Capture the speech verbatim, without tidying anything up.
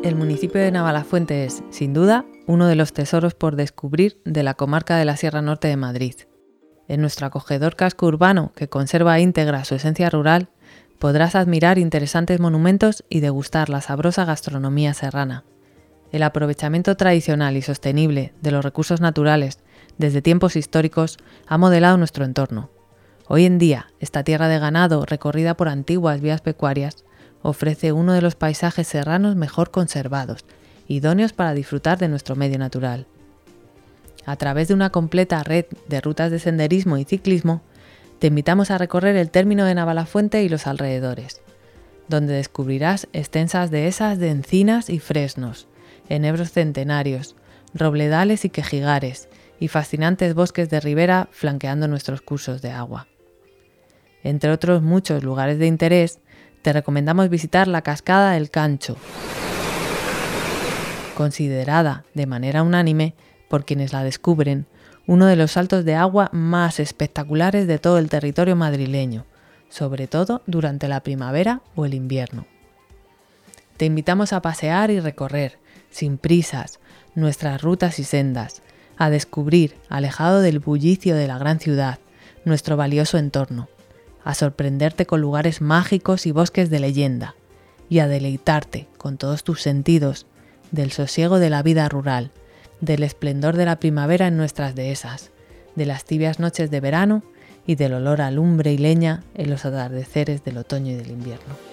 El municipio de Navalafuente es, sin duda, uno de los tesoros por descubrir de la comarca de la Sierra Norte de Madrid. En nuestro acogedor casco urbano, que conserva íntegra su esencia rural, podrás admirar interesantes monumentos y degustar la sabrosa gastronomía serrana. El aprovechamiento tradicional y sostenible de los recursos naturales desde tiempos históricos ha modelado nuestro entorno. Hoy en día, esta tierra de ganado, recorrida por antiguas vías pecuarias, ofrece uno de los paisajes serranos mejor conservados, idóneos para disfrutar de nuestro medio natural. A través de una completa red de rutas de senderismo y ciclismo, te invitamos a recorrer el término de Navalafuente y los alrededores, donde descubrirás extensas dehesas de encinas y fresnos, enebros centenarios, robledales y quejigares, y fascinantes bosques de ribera flanqueando nuestros cursos de agua. Entre otros muchos lugares de interés, te recomendamos visitar la Cascada del Cancho, considerada de manera unánime por quienes la descubren uno de los saltos de agua más espectaculares de todo el territorio madrileño, sobre todo durante la primavera o el invierno. Te invitamos a pasear y recorrer, sin prisas, nuestras rutas y sendas, a descubrir, alejado del bullicio de la gran ciudad, nuestro valioso entorno, a sorprenderte con lugares mágicos y bosques de leyenda, y a deleitarte con todos tus sentidos del sosiego de la vida rural, del esplendor de la primavera en nuestras dehesas, de las tibias noches de verano y del olor a lumbre y leña en los atardeceres del otoño y del invierno.